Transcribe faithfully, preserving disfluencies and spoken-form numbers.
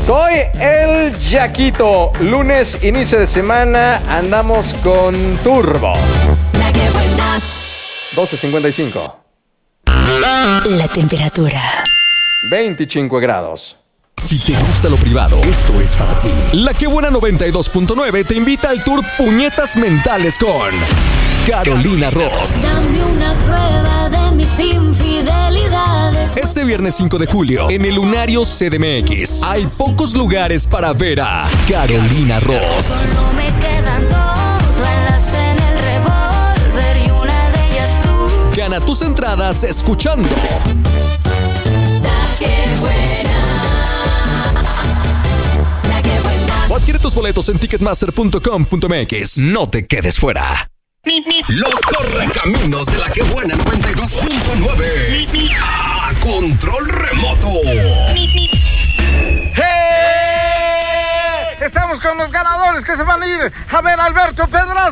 Soy el Yaquito. Lunes, inicio de semana, andamos con turbo. La que buena. doce cincuenta y cinco. La temperatura. veinticinco grados. Si te gusta lo privado, esto es para ti. La que buena noventa y dos punto nueve te invita al tour Puñetas Mentales con Carolina Ross. Dame una prueba de mis infidelidades. Este viernes cinco de julio, en el Lunario C D M X, hay pocos lugares para ver a Carolina Ross. Solo me quedan dos balas en el revólver y una de ellas tú. Gana tus entradas escuchando La que buena. La que buena. o adquiere tus boletos en ticketmaster punto com punto m x. No te quedes fuera. Los correcaminos de la que buena noventa y dos punto nueve. A control remoto. ¡Hey! Estamos con los ganadores que se van a ir a ver a Alberto Pedraza.